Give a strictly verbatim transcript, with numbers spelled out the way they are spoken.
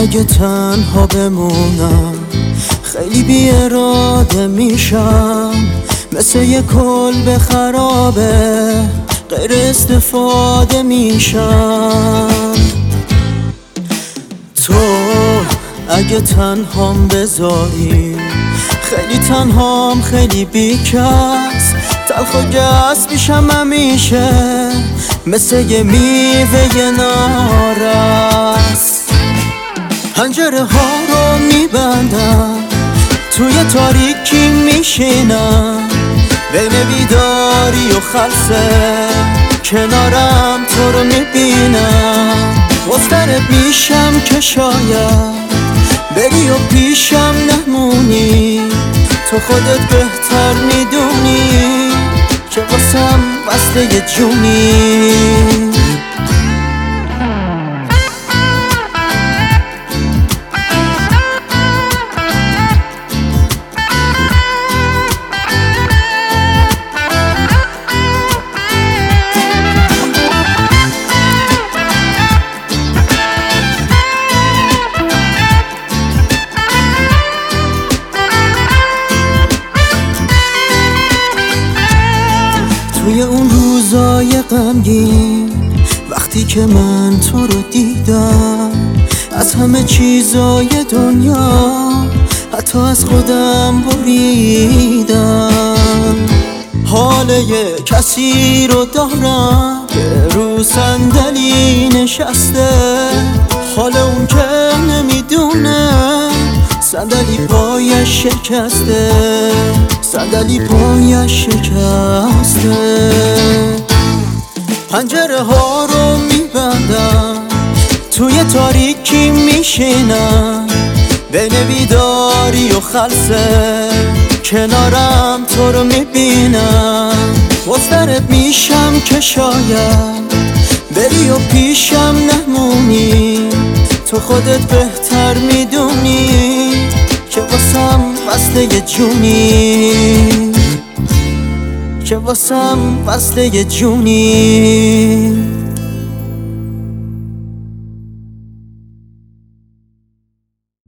اگه تنها بمونم خیلی بی اراده میشم، مثل یه کلبه خرابه غیر استفاده میشم. تو اگه تنهام بذاری خیلی تنهام، خیلی بیکس، تلخ و گس میشم همیشه، مثل یه میوه نارس. پنجره ها رو میبندم، توی تاریکی میشینم، بین بیداری و خلسه کنارم تو رو میبینم. مضطرب میشم که شاید بری و پیشم نمونی، تو خودت بهتر میدونی که واسم بسته یه جونی. توی اون روزای غمگین، وقتی که من تو رو دیدم، از همه چیزای دنیا حتی از خودم بریدم. حال یه کسی رو دارم که رو صندلی نشسته، حال اون که نمیدونه صندلی پایش شکسته، صندلی پایش شکسته. پنجره ها رو میبندم، توی تاریکی میشینم، بین بیداری و خلسه کنارم تو رو میبینم. مضطرب میشم که شاید بری و پیشم نمونی، تو خودت بهتر میدونی که واسم بسته یه جونی، که واسم بسته یه جونی.